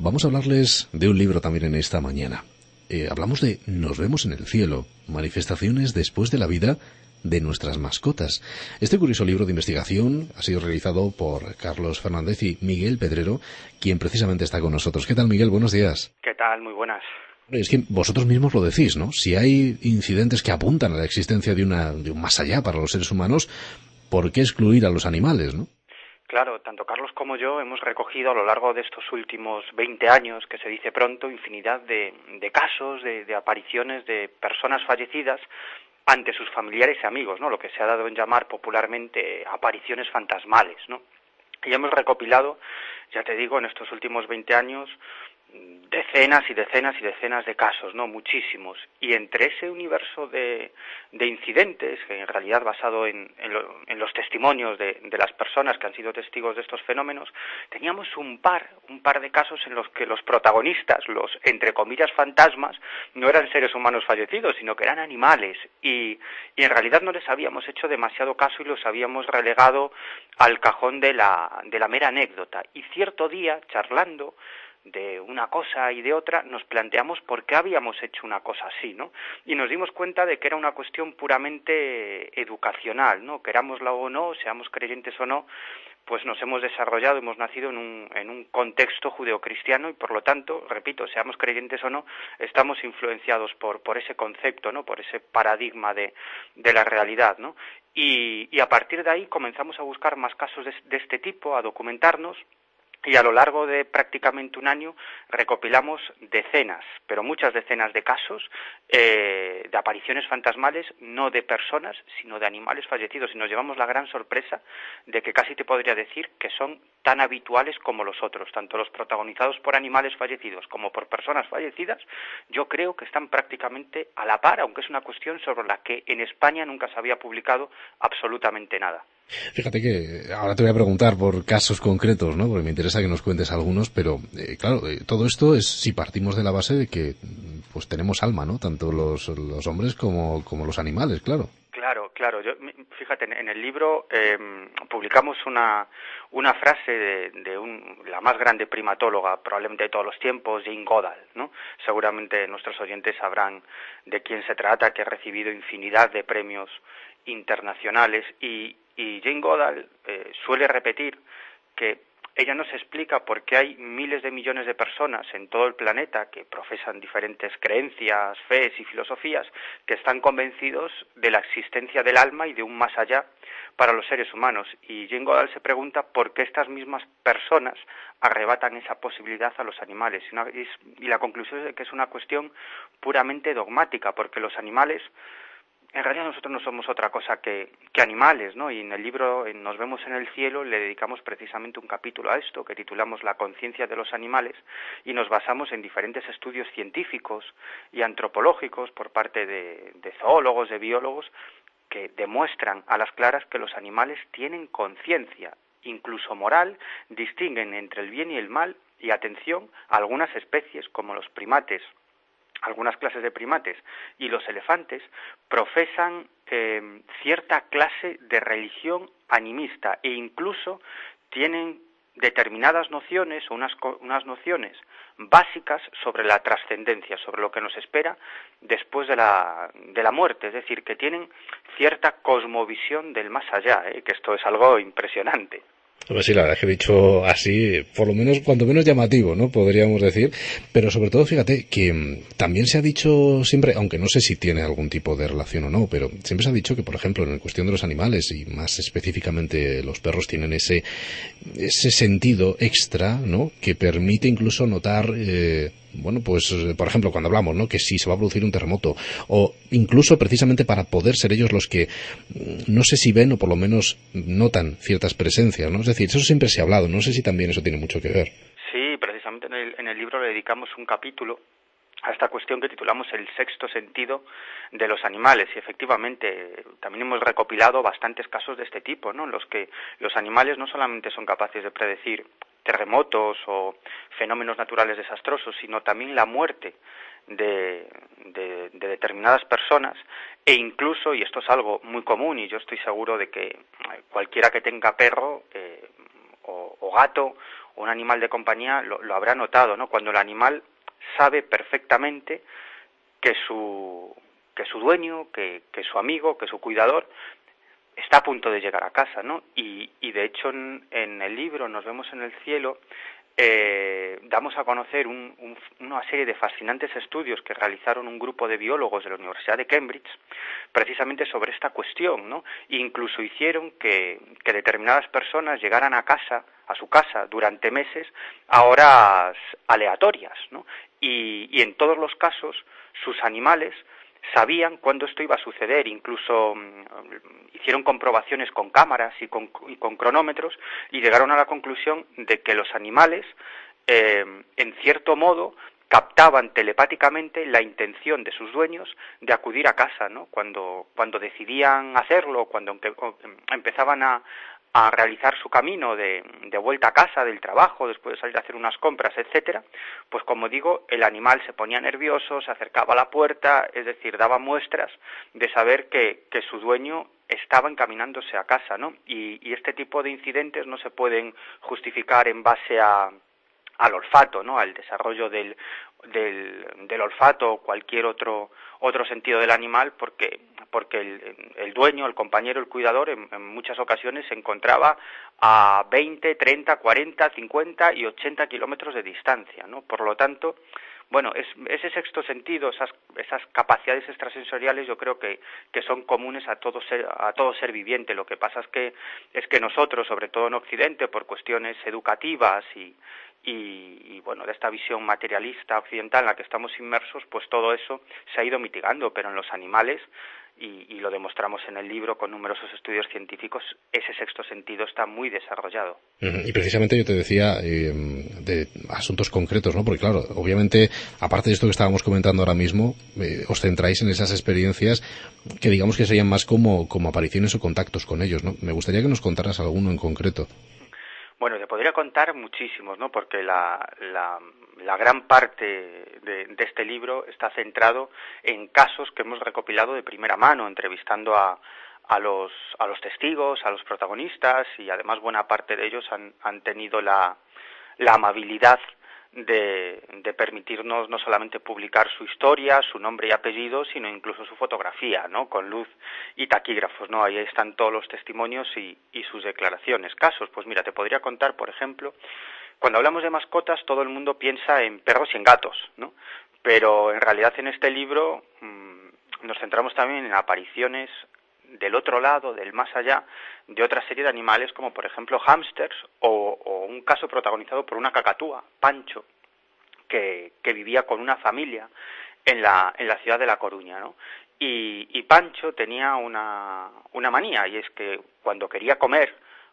vamos a hablarles de un libro también en esta mañana. Hablamos de Nos vemos en el cielo, manifestaciones después de la vida de nuestras mascotas. Este curioso libro de investigación ha sido realizado por Carlos Fernández y Miguel Pedrero, quien precisamente está con nosotros. ¿Qué tal, Miguel? Buenos días. ¿Qué tal? Muy buenas. Es que vosotros mismos lo decís, ¿no? Si hay incidentes que apuntan a la existencia de un más allá para los seres humanos, ¿por qué excluir a los animales, no? Claro, tanto Carlos como yo hemos recogido a lo largo de estos últimos 20 años, que se dice pronto, infinidad de casos, de apariciones de personas fallecidas ante sus familiares y amigos, ¿no? Lo que se ha dado en llamar popularmente apariciones fantasmales, ¿no? Y hemos recopilado, ya te digo, en estos últimos 20 años, decenas y decenas y decenas de casos, ¿no? Muchísimos. Y entre ese universo de incidentes, que en realidad basado en los testimonios de las personas que han sido testigos de estos fenómenos, teníamos un par de casos en los que los protagonistas, los entre comillas fantasmas, no eran seres humanos fallecidos, sino que eran animales. Y en realidad no les habíamos hecho demasiado caso y los habíamos relegado al cajón de la mera anécdota. Y cierto día, charlando de una cosa y de otra, nos planteamos por qué habíamos hecho una cosa así, ¿no? Y nos dimos cuenta de que era una cuestión puramente educacional, ¿no? Querámosla o no, seamos creyentes o no, pues nos hemos desarrollado, hemos nacido en un contexto judeocristiano y por lo tanto, repito, seamos creyentes o no, estamos influenciados por ese concepto, ¿no? Por ese paradigma de la realidad, ¿no? Y a partir de ahí comenzamos a buscar más casos de este tipo, a documentarnos. Y a lo largo de prácticamente un año recopilamos decenas, pero muchas decenas de casos de apariciones fantasmales, no de personas, sino de animales fallecidos. Y nos llevamos la gran sorpresa de que casi te podría decir que son tan habituales como los otros, tanto los protagonizados por animales fallecidos como por personas fallecidas. Yo creo que están prácticamente a la par, aunque es una cuestión sobre la que en España nunca se había publicado absolutamente nada. Fíjate que ahora te voy a preguntar por casos concretos, ¿no? Porque me interesa que nos cuentes algunos, pero claro, todo esto es si partimos de la base de que pues tenemos alma, ¿no? Tanto los hombres como los animales, claro. Claro. Yo, fíjate, en el libro publicamos una frase de la más grande primatóloga probablemente de todos los tiempos, Jane Goodall, ¿no? Seguramente nuestros oyentes sabrán de quién se trata, que ha recibido infinidad de premios internacionales y Jane Goodall suele repetir que ella nos explica por qué hay miles de millones de personas en todo el planeta que profesan diferentes creencias, fees y filosofías que están convencidos de la existencia del alma y de un más allá para los seres humanos. Y Jane Goodall se pregunta por qué estas mismas personas arrebatan esa posibilidad a los animales. Y la conclusión es de que es una cuestión puramente dogmática, porque los animales, en realidad nosotros no somos otra cosa que animales, ¿no? Y en el libro Nos vemos en el cielo le dedicamos precisamente un capítulo a esto, que titulamos La conciencia de los animales, y nos basamos en diferentes estudios científicos y antropológicos por parte de zoólogos, de biólogos, que demuestran a las claras que los animales tienen conciencia, incluso moral, distinguen entre el bien y el mal, y atención, algunas especies como los primates, algunas clases de primates y los elefantes profesan cierta clase de religión animista e incluso tienen determinadas nociones o unas nociones básicas sobre la trascendencia, sobre lo que nos espera después de la muerte, es decir, que tienen cierta cosmovisión del más allá, que esto es algo impresionante. Pues sí, la verdad es que he dicho así, por lo menos, cuanto menos llamativo, ¿no? Podríamos decir. Pero sobre todo, fíjate, que también se ha dicho siempre, aunque no sé si tiene algún tipo de relación o no, pero siempre se ha dicho que, por ejemplo, en cuestión de los animales, y más específicamente los perros, tienen ese sentido extra, ¿no? Que permite incluso notar, bueno, pues, por ejemplo, cuando hablamos, ¿no? Que si se va a producir un terremoto, o incluso precisamente para poder ser ellos los que, no sé si ven o por lo menos notan ciertas presencias, ¿no? Es decir, eso siempre se ha hablado, no sé si también eso tiene mucho que ver. Sí, precisamente en el libro le dedicamos un capítulo a esta cuestión que titulamos el sexto sentido de los animales, y efectivamente también hemos recopilado bastantes casos de este tipo, ¿no? En los que los animales no solamente son capaces de predecir terremotos o fenómenos naturales desastrosos, sino también la muerte de determinadas personas, e incluso, y esto es algo muy común, y yo estoy seguro de que cualquiera que tenga perro o gato un animal de compañía lo habrá notado, ¿no? Cuando el animal sabe perfectamente que su dueño, que su amigo, que su cuidador está a punto de llegar a casa, ¿no? Y de hecho en el libro Nos vemos en el cielo damos a conocer una serie de fascinantes estudios que realizaron un grupo de biólogos de la Universidad de Cambridge precisamente sobre esta cuestión, ¿no? Incluso hicieron que determinadas personas llegaran a su casa durante meses a horas aleatorias, ¿no? Y en todos los casos sus animales sabían cuándo esto iba a suceder, incluso hicieron comprobaciones con cámaras y con cronómetros y llegaron a la conclusión de que los animales, en cierto modo, captaban telepáticamente la intención de sus dueños de acudir a casa, ¿no? Cuando decidían hacerlo, cuando empezaban a realizar su camino de vuelta a casa, del trabajo, después de salir a hacer unas compras, etcétera, pues como digo, el animal se ponía nervioso, se acercaba a la puerta, es decir, daba muestras de saber que su dueño estaba encaminándose a casa, ¿no? Y este tipo de incidentes no se pueden justificar en base al olfato, ¿no? Al desarrollo del olfato o cualquier otro sentido del animal, porque el dueño, el compañero, el cuidador en muchas ocasiones se encontraba a 20, 30, 40, 50 y 80 kilómetros de distancia, ¿no? Por lo tanto, bueno, ese sexto sentido, esas capacidades extrasensoriales, yo creo que son comunes a todo ser viviente. Lo que pasa es que nosotros, sobre todo en Occidente, por cuestiones educativas y bueno, de esta visión materialista occidental en la que estamos inmersos, pues todo eso se ha ido mitigando, pero en los animales, y lo demostramos en el libro con numerosos estudios científicos, ese sexto sentido está muy desarrollado. Y precisamente yo te decía de asuntos concretos, ¿no? Porque claro, obviamente, aparte de esto que estábamos comentando ahora mismo, os centráis en esas experiencias que digamos que serían más como apariciones o contactos con ellos, ¿no? Me gustaría que nos contaras alguno en concreto. Bueno, te podría contar muchísimos, ¿no? Porque la gran parte de este libro está centrado en casos que hemos recopilado de primera mano, entrevistando a los testigos, a los protagonistas, y además buena parte de ellos han tenido la amabilidad de permitirnos no solamente publicar su historia, su nombre y apellido, sino incluso su fotografía, ¿no? Con luz y taquígrafos, ¿no? Ahí están todos los testimonios y sus declaraciones. Casos, pues mira, te podría contar, por ejemplo, cuando hablamos de mascotas, todo el mundo piensa en perros y en gatos, ¿no? Pero en realidad en este libro nos centramos también en apariciones del otro lado, del más allá, de otra serie de animales como por ejemplo hámsters o un caso protagonizado por una cacatúa, Pancho, que vivía con una familia en la ciudad de La Coruña, ¿no? Y Pancho tenía una manía, y es que cuando quería comer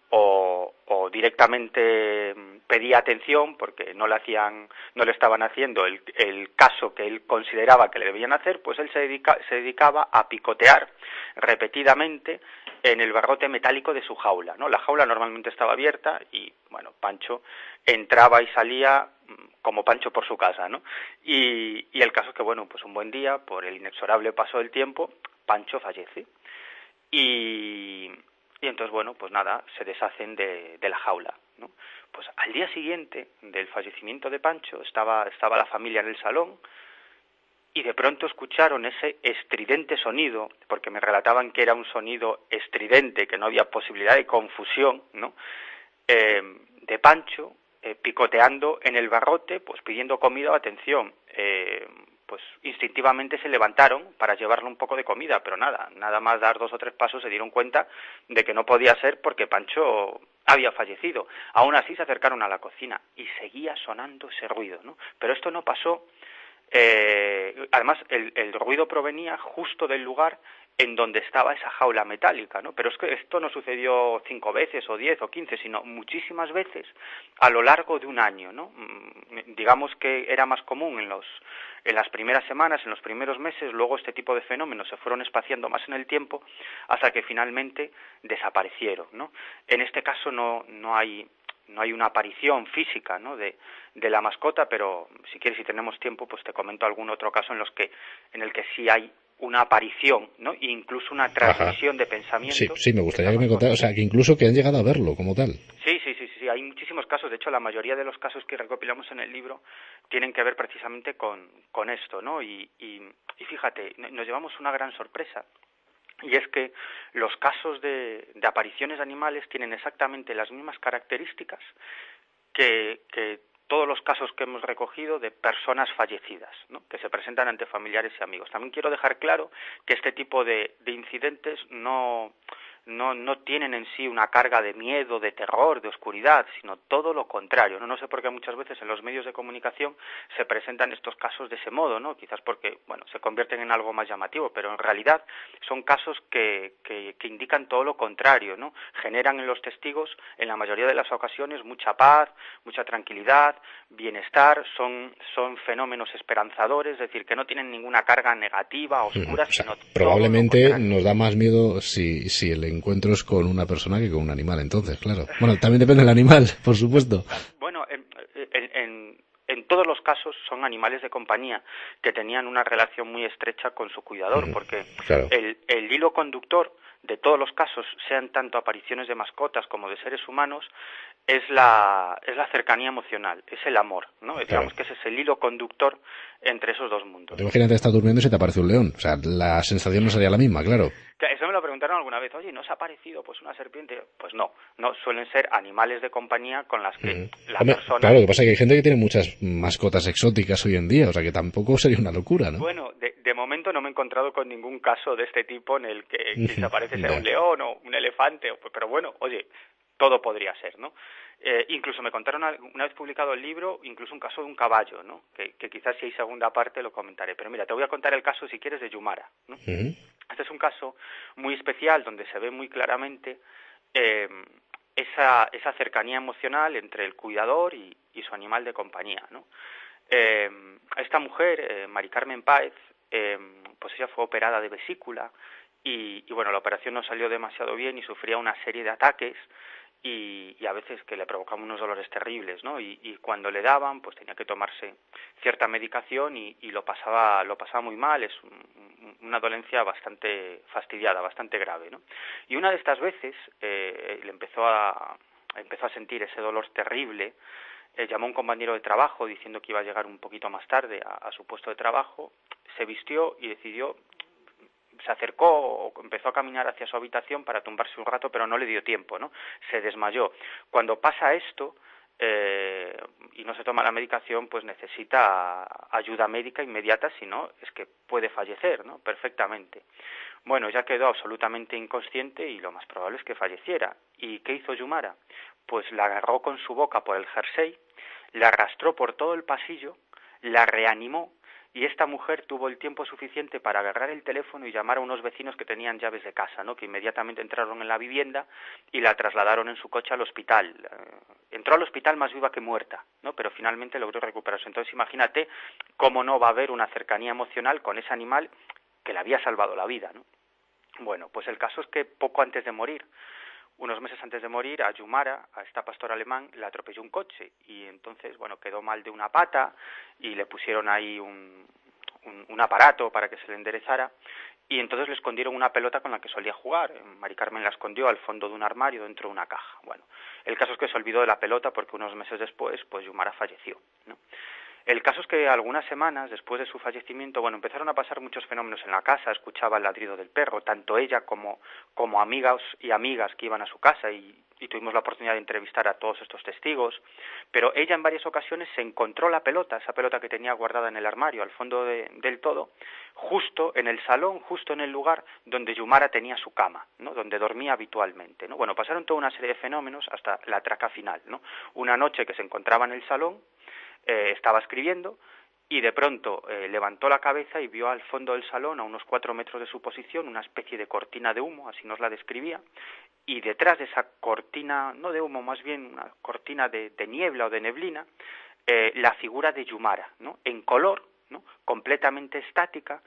o directamente pedía atención porque no le estaban haciendo el caso que él consideraba que le debían hacer, pues él se dedicaba a picotear repetidamente en el barrote metálico de su jaula, ¿no? La jaula normalmente estaba abierta y, bueno, Pancho entraba y salía como Pancho por su casa, ¿no? Y el caso es que, bueno, pues un buen día, por el inexorable paso del tiempo, Pancho fallece. Y entonces, bueno, pues nada, se deshacen de la jaula, ¿no? Pues al día siguiente del fallecimiento de Pancho estaba la familia en el salón y de pronto escucharon ese estridente sonido, porque me relataban que era un sonido estridente, que no había posibilidad de confusión, ¿no? De Pancho picoteando en el barrote, pues pidiendo comida o atención. Pues instintivamente se levantaron para llevarle un poco de comida, pero nada más dar 2 o 3 pasos se dieron cuenta de que no podía ser porque Pancho había fallecido. Aún así se acercaron a la cocina y seguía sonando ese ruido, ¿no? Pero esto no pasó. Además, el ruido provenía justo del lugar en donde estaba esa jaula metálica, ¿no? Pero es que esto no sucedió 5 veces o 10 o 15, sino muchísimas veces a lo largo de un año, ¿no? Digamos que era más común en las primeras semanas, en los primeros meses, luego este tipo de fenómenos se fueron espaciando más en el tiempo hasta que finalmente desaparecieron, ¿no? En este caso no hay una aparición física, ¿no? de la mascota, pero si quieres, si tenemos tiempo, pues te comento algún otro caso en el que sí hay una aparición, ¿no? E incluso una transmisión de pensamiento. Sí, me gustaría que me contara, o sea, que incluso que han llegado a verlo como tal. Sí, hay muchísimos casos. De hecho, la mayoría de los casos que recopilamos en el libro tienen que ver precisamente con esto, ¿no? Y fíjate, nos llevamos una gran sorpresa. Y es que los casos de apariciones animales tienen exactamente las mismas características que todos los casos que hemos recogido de personas fallecidas, ¿no? Que se presentan ante familiares y amigos. También quiero dejar claro que este tipo de incidentes no tienen en sí una carga de miedo, de terror, de oscuridad, sino todo lo contrario. No sé por qué muchas veces en los medios de comunicación se presentan estos casos de ese modo, ¿no? Quizás porque, bueno, se convierten en algo más llamativo, pero en realidad son casos que indican todo lo contrario, ¿no? Generan en los testigos, en la mayoría de las ocasiones, mucha paz, mucha tranquilidad, bienestar, son fenómenos esperanzadores, es decir, que no tienen ninguna carga negativa, oscura, sino probablemente nos da más miedo si el encuentro es con una persona que con un animal, entonces, claro. Bueno, también depende del animal, por supuesto. Bueno, en todos los casos son animales de compañía que tenían una relación muy estrecha con su cuidador, porque claro. el hilo conductor de todos los casos, sean tanto apariciones de mascotas como de seres humanos, es la cercanía emocional, es el amor, ¿no? Claro. Digamos que ese es el hilo conductor entre esos dos mundos. Imagínate, estás durmiendo y se te aparece un león. O sea, la sensación no sería la misma, claro. Eso me lo preguntaron alguna vez. Oye, ¿no se ha aparecido pues una serpiente? Pues no suelen ser animales de compañía con las que la persona... Claro, lo que pasa es que hay gente que tiene muchas mascotas exóticas hoy en día, o sea que tampoco sería una locura, ¿no? Bueno, de momento no me he encontrado con ningún caso de este tipo en el que se aparece ser un león o un elefante, pero bueno, oye, todo podría ser, ¿no? Incluso me contaron una vez publicado el libro, incluso un caso de un caballo, ¿no? Que quizás si hay segunda parte lo comentaré. Pero mira, te voy a contar el caso, si quieres, de Yumara, ¿no? Este es un caso muy especial donde se ve muy claramente esa cercanía emocional entre el cuidador y su animal de compañía, ¿no? Esta mujer, Mari Carmen Páez, pues ella fue operada de vesícula y bueno, la operación no salió demasiado bien y sufría una serie de ataques y a veces que le provocaban unos dolores terribles, ¿no? Y cuando le daban, pues tenía que tomarse cierta medicación y lo pasaba muy mal. Es una dolencia bastante fastidiada, bastante grave, ¿no? Y una de estas veces le empezó a sentir ese dolor terrible. Llamó a un compañero de trabajo diciendo que iba a llegar un poquito más tarde a su puesto de trabajo, se vistió y se acercó o empezó a caminar hacia su habitación para tumbarse un rato, pero no le dio tiempo, ¿no? Se desmayó. Cuando pasa esto y no se toma la medicación, pues necesita ayuda médica inmediata, si no, es que puede fallecer, ¿no? Perfectamente. Bueno, ella quedó absolutamente inconsciente y lo más probable es que falleciera. ¿Y qué hizo Yumara? Pues la agarró con su boca por el jersey, la arrastró por todo el pasillo, la reanimó y esta mujer tuvo el tiempo suficiente para agarrar el teléfono y llamar a unos vecinos que tenían llaves de casa, ¿no? Que inmediatamente entraron en la vivienda y la trasladaron en su coche al hospital. Entró al hospital más viva que muerta, ¿no? Pero finalmente logró recuperarse. Entonces imagínate cómo no va a haber una cercanía emocional con ese animal que le había salvado la vida, ¿no? Bueno, pues el caso es que poco antes de morir, unos meses antes de morir, a Yumara, a esta pastora alemán, le atropelló un coche y entonces, bueno, quedó mal de una pata y le pusieron ahí un aparato para que se le enderezara y entonces le escondieron una pelota con la que solía jugar. Mari Carmen la escondió al fondo de un armario dentro de una caja. Bueno, el caso es que se olvidó de la pelota porque unos meses después, pues Yumara falleció, ¿no? El caso es que algunas semanas después de su fallecimiento, bueno, empezaron a pasar muchos fenómenos en la casa. Escuchaba el ladrido del perro, tanto ella como amigos y amigas que iban a su casa y tuvimos la oportunidad de entrevistar a todos estos testigos. Pero ella en varias ocasiones se encontró la pelota, esa pelota que tenía guardada en el armario, al fondo del todo, justo en el salón, justo en el lugar donde Yumara tenía su cama, ¿no? Donde dormía habitualmente, ¿no? Bueno, pasaron toda una serie de fenómenos hasta la traca final, ¿no? Una noche que se encontraba en el salón, estaba escribiendo y de pronto levantó la cabeza y vio al fondo del salón, a unos 4 metros de su posición, una especie de cortina de humo, así nos la describía, y detrás de esa cortina, no de humo, más bien una cortina de niebla o de neblina, la figura de Yumara, ¿no? En color, ¿no? Completamente estática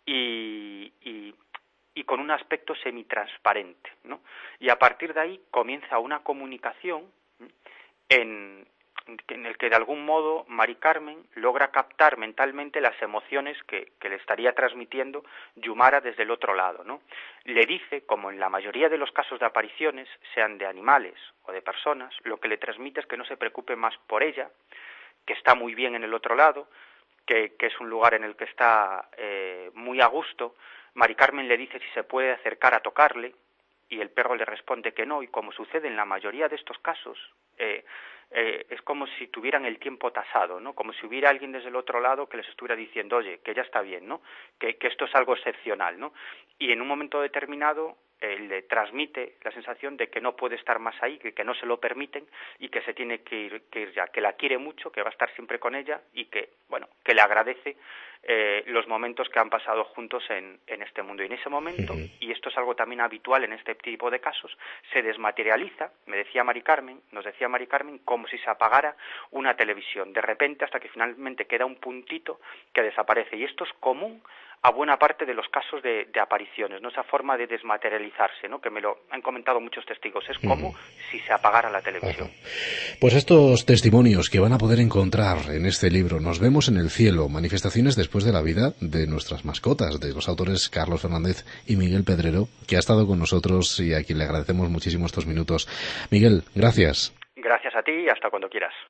y con un aspecto semitransparente, ¿no? Y a partir de ahí comienza una comunicación en el que de algún modo Mari Carmen logra captar mentalmente las emociones que le estaría transmitiendo Yumara desde el otro lado, ¿no? Le dice, como en la mayoría de los casos de apariciones, sean de animales o de personas, lo que le transmite es que no se preocupe más por ella, que está muy bien en el otro lado, que es un lugar en el que está muy a gusto. Mari Carmen le dice si se puede acercar a tocarle, y el perro le responde que no, y como sucede en la mayoría de estos casos, es como si tuvieran el tiempo tasado, ¿no? Como si hubiera alguien desde el otro lado que les estuviera diciendo, oye, que ya está bien, ¿no? Que esto es algo excepcional, ¿no? Y en un momento determinado le transmite la sensación de que no puede estar más ahí, que no se lo permiten y que se tiene que ir ya, que la quiere mucho, que va a estar siempre con ella y que, bueno, que le agradece los momentos que han pasado juntos en este mundo. Y en ese momento, y esto es algo también habitual en este tipo de casos, se desmaterializa, nos decía Mari Carmen, como si se apagara una televisión, de repente, hasta que finalmente queda un puntito que desaparece. Y esto es común a buena parte de los casos de apariciones, ¿no? Esa forma de desmaterializarse, ¿no? Que me lo han comentado muchos testigos. Es como si se apagara la televisión. Pues estos testimonios que van a poder encontrar en este libro, Nos vemos en el cielo, manifestaciones después de la vida de nuestras mascotas, de los autores Carlos Fernández y Miguel Pedrero, que ha estado con nosotros y a quien le agradecemos muchísimo estos minutos. Miguel, gracias. Gracias a ti y hasta cuando quieras.